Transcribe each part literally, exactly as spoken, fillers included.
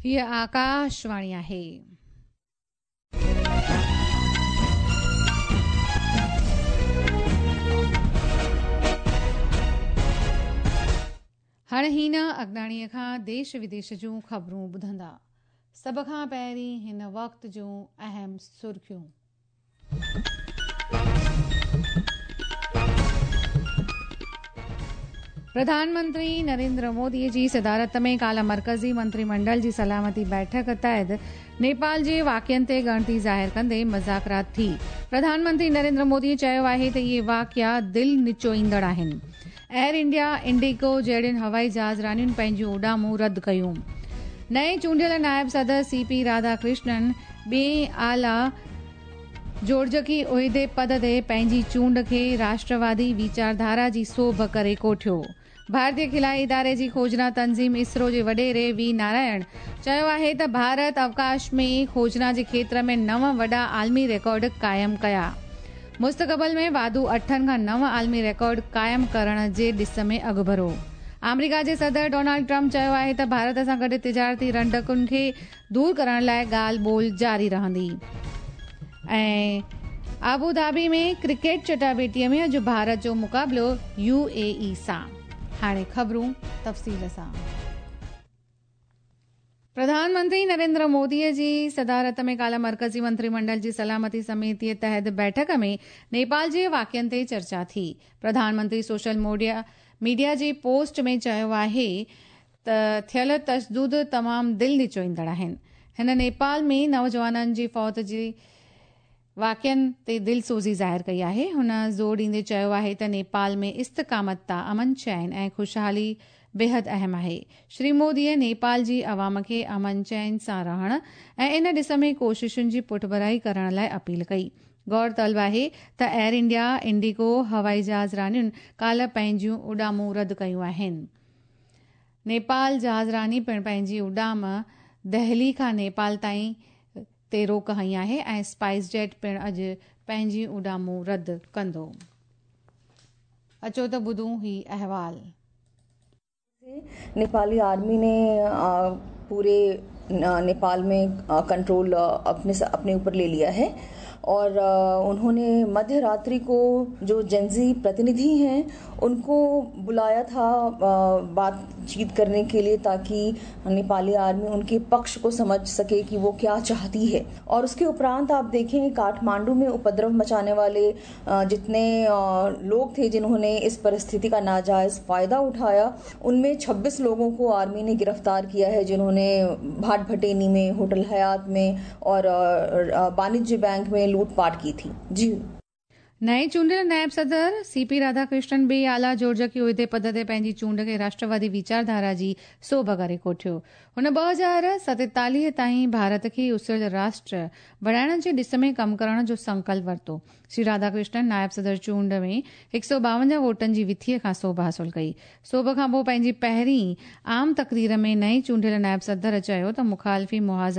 हीअ आकाशवाणी आहे। हाणे हिन अॻियाणीअ खां देश विदेश जूं ख़बरूं ॿुधंदा। सभ खां पहिरीं हिन वक़्त जूं अहम सुर्खियूं। प्रधानमंत्री नरेंद्र मोदी जी सदारत में काल्ह मरकज़ी मंत्रिमंडल जी सलामती बैठक तहत नेपाल जे वाक़ियनि ते ॻणिती ज़ाहिर कंदे मुज़ाकरात थी। प्रधानमंत्री नरेंद्र मोदी चयो आहे त इहे वाक़िया दिलि निचोईंदड़ आहिनि। एयर इंडिया, इंडिगो जहिड़ियुनि हवाई जहाज़ रानियुनि पंहिंजूं उॾामूं रद्द कयूं। नए चूंडियल नायब सदर सी पी राधाकृष्णन ॿिए आला जोड़जकी उहिदे पद ते पंहिंजी चूंड खे राष्ट्रवादी वीचारधारा जी सोभ करे कोठियो। भारतीय खिलाई इदारे जी खोजना तंज़ीम इसरो जे वॾेरे वी नारायण चयो आहे त भारत अवकाश में खोजना जे खेत्र में नव वॾा आलमी रिकॉर्ड क़ाइमु कया। मुस्तक़बिल में वाधू अठनि खां नव आलमी रिकॉर्ड क़ाइमु करण जे ॾिस में अॻुभरो। अमरीका जे सदर डोनाल्ड ट्रंप चयो आहे त भारत सां गॾु तिजारती रंडकुनि खे दूर करण लाइ ॻाल्हि ॿोल जारी रहंदी। ऐं आबूधाबी में क्रिकेट चटाभेटीअ में अॼु भारत जो मुक़ाबिलो यू ए ई सां। हाणे ख़बरूं तफ़सील सां। प्रधानमंत्री नरेंद्र मोदीअ जी सदारत में काल्ह मरकज़ी मंत्रिमंडल जी सलामती समितीअ तहत बैठक में नेपाल जे वाक़ियनि ते चर्चा थी। प्रधानमंत्री सोशल मीडिया मीडिया जी पोस्ट में चयो आहे त थियल तशदुद तमामु दिलि निचोईंदड़ आहिनि। हिन नेपाल में नौजवाननि जी फौत जी वाक़ियनि ते दिलसोज़ी ज़ाहिर कई आहे। हुन ज़ोर ॾींदे चयो आहे त नेपाल में इस्तकामता, अमन चैन ऐं ख़ुशहाली बेहद अहम आहे। श्री मोदीअ नेपाल जी अवाम खे अमन चैन सां रहण ऐं इन ॾिस में कोशिशुनि जी पुठभराई करण लाइ अपील कई। गौरतलब आहे त एयर इंडिया, इंडिगो हवाई जहाज़ रानियुनि काल्ह पंहिंजूं उॾामूं रद्द कयूं आहिनि। नेपाल जहाज़ रानी पिणु पंहिंजी उॾाम दहली खां नेपाल ताईं ते रोक हई आहे ऐं स्पाइस जेट पिणु अॼु पंहिंजी उॾामूं रद्द कंदो। अचो त ॿुधूं ही अहवाल। नेपाली आर्मी ने पूरे नेपाल में कंट्रोल अपने अपने ऊपर ले लिया है और उन्होंने मध्य रात्रि को जो जेंजी प्रतिनिधि हैं उनको बुलाया था बातचीत करने के लिए ताकि नेपाली आर्मी उनके पक्ष को समझ सके कि वो क्या चाहती है। और उसके उपरांत आप देखें काठमांडू में उपद्रव मचाने वाले जितने लोग थे जिन्होंने इस परिस्थिति का नाजायज फायदा उठाया, उनमें छब्बीस लोगों को आर्मी ने गिरफ्तार किया है जिन्होंने भाट भटेनी में, होटल हयात में और वाणिज्य बैंक में लूटपाट की थी। जी नए चूंडियल नायब सदर सी पी राधाकृष्णन ॿिए आला जोड़जकी उहिदे पद ते पंहिंजी चूंड खे राष्ट्रवादी वीचारधारा जी सोभ करे कोठियो। हुन ॿ हज़ार सतेतालीह ताईं भारत खे उसियल राष्ट्र बणाइण जे ॾिस में कमु करण जो संकल्प वरितो। श्री राधाकृष्णन नायब सदर चूंड में हिकु सौ ॿावंजाह वोटनि जी विथीअ खां सोभ हासिल कई। सोभ खां पोइ पंहिंजी पहिरीं आम तक़रीर में नई चूंडियल नायब सदर चयो त मुखालफ़ी मुहाज़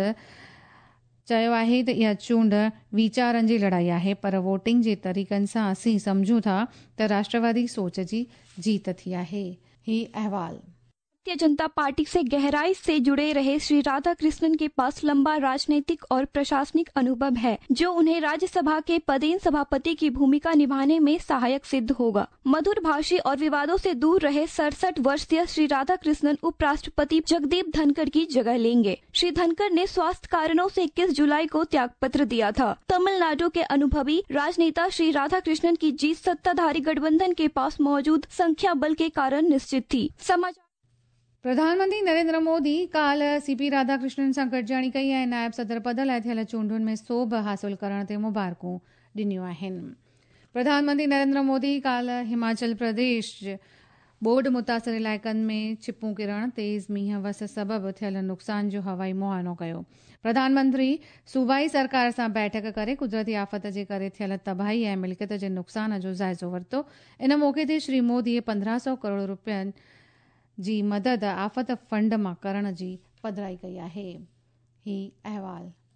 चयो आहे त इहा चूंड वीचारनि जी लड़ाई आहे, पर वोटिंग जे तरीक़नि सां असीं समझूं था त राष्ट्रवादी सोच जी जीत थी आहे। ही अहवाल। भारतीय जनता पार्टी से गहराई से जुड़े रहे श्री राधाकृष्णन के पास लंबा राजनीतिक और प्रशासनिक अनुभव है जो उन्हें राज्यसभा के पदेन सभापति की भूमिका निभाने में सहायक सिद्ध होगा। मधुर भाषी और विवादों से दूर रहे सड़सठ वर्षीय श्री राधाकृष्णन उपराष्ट्रपति जगदीप धनखड़ की जगह लेंगे। श्री धनखड़ ने स्वास्थ्य कारणों से इक्कीस जुलाई को त्यागपत्र दिया था। तमिलनाडु के अनुभवी राजनेता श्री राधाकृष्णन की जीत सत्ताधारी गठबंधन के पास मौजूद संख्या बल के कारण निश्चित थी। समाचार प्रधानमंत्री नरेंद्र मोदी काल्ह सी पी राधाकृष्णन सां गॾिजाणी कई ऐं नायब सदर पद लाइ थियल चूंडुनि में सोभ हासिल करण ते मुबारकूं ॾिनियूं आहिनि। प्रधानमंत्री नरेंद्र मोदी काल्ह हिमाचल प्रदेश बोर्ड मुतासिर इलाइक़नि में छिपूं किरण, तेज़ मींहं वस सबबि थियल नुक़सान जो हवाई मुआयनो कयो। प्रधानमंत्री सूबाई सरकार सां बैठक करे कुदरती आफ़त जे करे थियल तबाही ऐं मिल्कियत जे नुक़सान जो जाइज़ो वरितो। इन मौक़े ते श्री मोदीअ पंद्रहं सौ करोड़ रुपयनि जी मदद आफ़त फंड मां करण जी पधिराई कई आहे। ही अहवाल।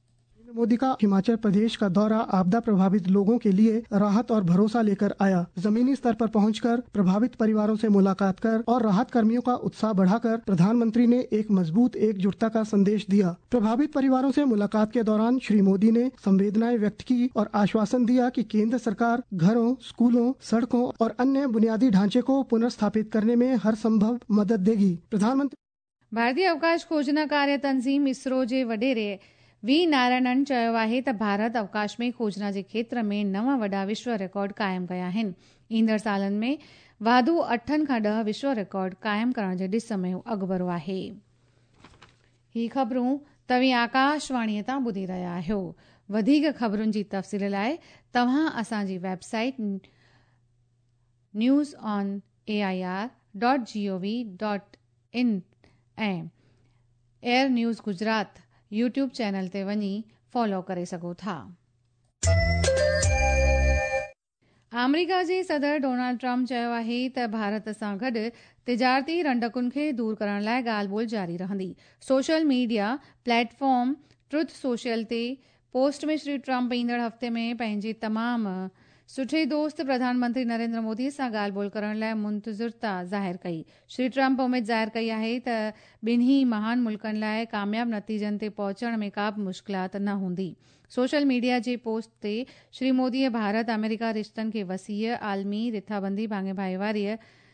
मोदी का हिमाचल प्रदेश का दौरा आपदा प्रभावित लोगों के लिए राहत और भरोसा लेकर आया। जमीनी स्तर पर पहुंचकर प्रभावित परिवारों से मुलाकात कर और राहत कर्मियों का उत्साह बढ़ाकर प्रधानमंत्री ने एक मजबूत एकजुटता का संदेश दिया। प्रभावित परिवारों से मुलाकात के दौरान श्री मोदी ने संवेदनाएं व्यक्त की और आश्वासन दिया कि केंद्र सरकार घरों, स्कूलों, सड़कों और अन्य बुनियादी ढांचे को पुनर्स्थापित करने में हर संभव मदद देगी। प्रधानमंत्री भारतीय अवकाश खोजना कार्य तंज़ीम इसरो जे वडेरे वी नारायणन चयो आहे त भारत अवकाश में खोजना जे खेत्र में नव वॾा विश्व रिकॉर्ड क़ाइमु कया आहिनि। ईंदड़ सालनि में वाधू अठनि खां ॾह विश्व रिकॉर्ड क़ाइमु करण जे ॾिस में अॻिभरो आहे। ही ख़बरूं तव्हीं आकाशवाणीअ तां ॿुधी रहिया आहियो। वधीक ख़बरुनि जी तफ़सील लाइ तव्हां असांजी website news on A I R dot G O V dot in ऐं Air news Gujarat YouTube channel ते वञी फॉलो करे सघो था। अमेरिका जे सदर डोनाल्ड ट्रम्प चयो आहे त भारत सां गॾु तिजारती रंडकुनि खे दूर करण लाइ ॻाल्हि ॿोल जारी रहंदी। Social media platform Truth Social ते पोस्ट में श्री ट्रम्प ईंदड़ हफ़्ते में पंहिंजे तमामु सुठे दोस्त प्रधानमंत्री नरेंद्र मोदी सां ॻाल्हि ॿोल करण लाइ मुंतज़िरता ज़ाहिर कई। श्री ट्रम्प उमेद ज़ाहिर कई आहे त ॿिन्ही महान मुल्कनि लाइ कामयाब नतीजनि ते पहुचण में का बि मुश्किलात न हूंदी। सोशल मीडिया जे पोस्ट ते श्री मोदीअ भारत अमेरिका रिश्तनि खे वसीअ आलमी रिथाबंदी भाङे भाईवारीअ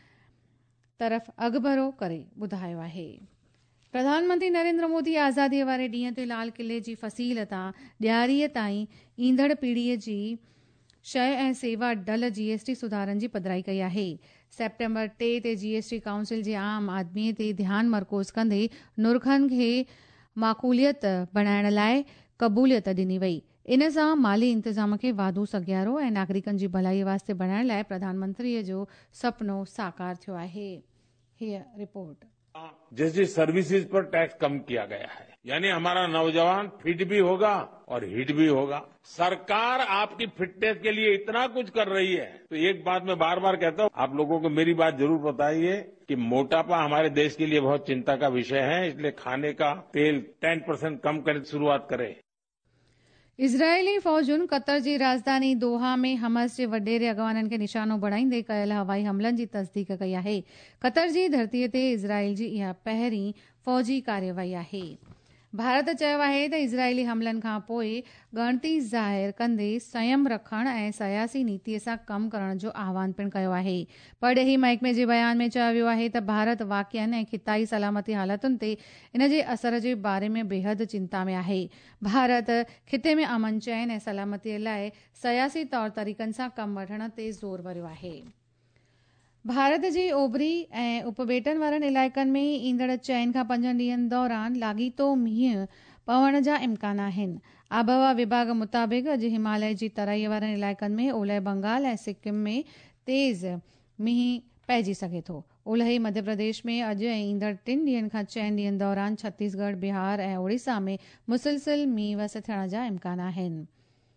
तरफ़ अॻिभरो करे ॿुधायो आहे। प्रधानमंत्री नरेंद्र मोदी आज़ादीअ वारे ॾींहं ते लाल किले जी फसील तां ॾियारीअ ताईं ईंदड़ पीढ़ीअ जी शइ ऐं सेवा डल जीएसटी सुधारनि जी पधिराई कई आहे। सेप्टेम्बर टे ते जीएसटी काउंसिल जे आम आदमीअ ते ध्यानु मर्कोज़ कंदे नुर्खनि खे माक़ूलियत बणाइण लाइ क़बूलियत ॾिनी वई। इन सां माली इंतज़ाम खे वाधू सगियारो ऐं नागरिकनि जी भलाईअ वास्ते बणाइण लाइ प्रधानमंत्रीअ जो सपनो साकार थियो आहे। हीअ रिपोर्ट। जिस जिस सर्विसेज पर टैक्स कम किया गया है, यानी हमारा नौजवान फिट भी होगा और हिट भी होगा। सरकार आपकी फिटनेस के लिए इतना कुछ कर रही है, तो एक बात मैं बार बार कहता हूँ, आप लोगों को मेरी बात जरूर बताइए कि मोटापा हमारे देश के लिए बहुत चिंता का विषय है। इसलिए खाने का तेल टेन परसेंट कम करने की शुरुआत करें। इज़राइली फ़ौजुनि क़तर जी राजधानी दोहा में हमस जे वॾेरे अॻवाननि खे निशानो बणाईंदे कयल हवाई हमलनि जी तस्दीक कई आहे। क़तर जी धरतीअ ते इज़राइल जी इहा पहिरीं फ़ौजी कार्यवाही आहे। भारत चयो आहे त इज़राइली हमलनि खां पोइ ॻणिती ज़ाहिर कंदे संयम रखण ऐं सयासी नीतीअ सां कमु करण जो आह्वान पिणु कयो आहे। परॾेही महकमे जे बयान में चयो वियो आहे त भारत वाक़िअनि ऐं खिताई सलामती हालतुनि ते इन जे असर जे बारे में बेहद चिंता में आहे। भारत खिते में अमन चैन ऐं सलामतीअ लाइ सयासी तौर तरीक़नि सां कमु वठण ते ज़ोर वरियो आहे। भारत जे ओभरी ऐं उपबेटनि वारनि इलाइक़नि में ईंदड़ चइनि खां पंजनि ॾींहनि दौरान लाॻीतो मींहुं पवण जा इम्कान आहिनि। आबहवा विभाग मुताबिक़ अॼु हिमालय जी तराईअ वारनि इलाइक़नि में ओलह बंगाल ऐं सिक्किम में तेज़ मींहुं पइजी सघे थो। ओलही मध्य प्रदेश में अॼु ऐं ईंदड़ टिनि ॾींहनि खां चइनि ॾींहनि दौरान छत्तीसगढ़, बिहार ऐं ओडिशा में मुसलसिल मींहुं वस थियण जा इम्कान आहिनि।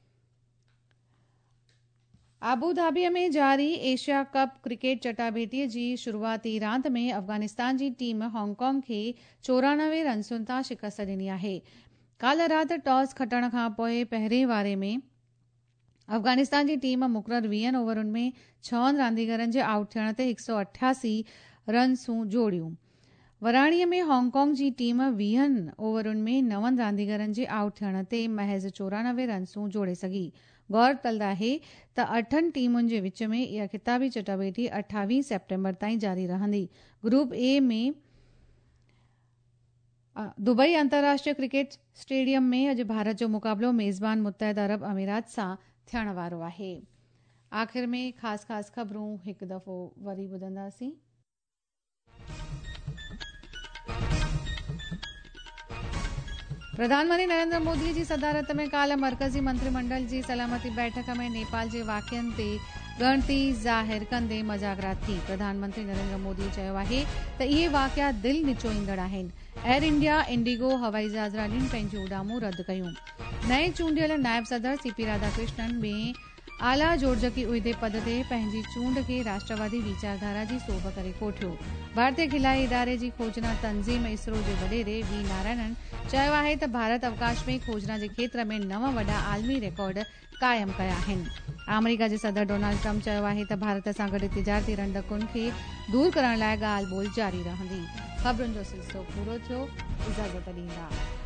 आबू धाबीअ में जारी एशिया कप क्रिकेट चटाभेटीअ जी शुरूआती रांदि में अफ़गानिस्तान जी टीम हांगकांग खे चोरानवे रन्सुनि तां शिकस्त ॾिनी आहे। काल्ह राति टॉस खटण खां पोइ पहिरें वारे में अफ़गानिस्तान जी टीम मुक़ररु वीहनि ओवरुनि में छहनि रांदीगरनि जे आउट थियण ते हिकु सौ अठासी रन्सूं जोड़ियूं। वराणीअ में हांगकांग जी टीम वीहनि ओवरुनि में नवनि रांदीगरनि जे आउट थियण ते महज़ चोरानवे रन्सूं जोड़े सघी। गौरतलब आहे त अठनि टीमुनि जे विच में इहा ख़िताबी चटाभेटी अठावीह सेप्टेम्बर ताईं जारी रहंदी। ग्रुप ए में दुबई अंतर्राष्ट्रीय क्रिकेट स्टेडियम में अॼु भारत जो मुक़ाबलो मेज़बान मुत्तहिद अरब अमीरात सां थियण वारो आहे। आख़िर में ख़ासि ख़ासि ख़बरूं हिकु दफ़ो वरी ॿुधंदासीं। प्रधानमंत्री नरेंद्र मोदी जी सदारत में काल्ह मरकज़ी मंत्रिमंडल जी सलामती बैठक में नेपाल जे वाक़िअनि ते ॻणिती ज़ाहिर कंदे मज़ाक़रात थी। प्रधानमंत्री नरेंद्र मोदी चयो आहे त इहे वाक़िआ दिलि निचोईंदड़ आहिनि। एयर इंडिया, इंडिगो हवाई जहाज़ ॾिन पंहिंजूं उॾामूं रद्द कयूं। नए चूंडियल नायब सदर सीपी राधाकृष्णन में आला जोड़जकी उहिदे पद ते पंहिंजी चूंड खे राष्ट्रवादी वीचारधारा जी सोभ करे कोठियो। भारतीय खिलाई इदारे जी खोजना तंज़ीम इसरो जे वडेरे वी नारायणन चयो आहे त भारत अवकाश में खोजना जे खेत्र में नव वॾा आलमी रिकॉर्ड कायम कया आहिनि। अमेरिका जे सदर डोनाल्ड ट्रम्प चयो आहे त भारत सां गॾु तिजारती रंडकुनि खे दूर करण लाइ ॻाल्हि ॿोल जारी रहंदी। ख़बरुनि जो सिलसिलो पूरो थियो। इजाज़त ॾींदा।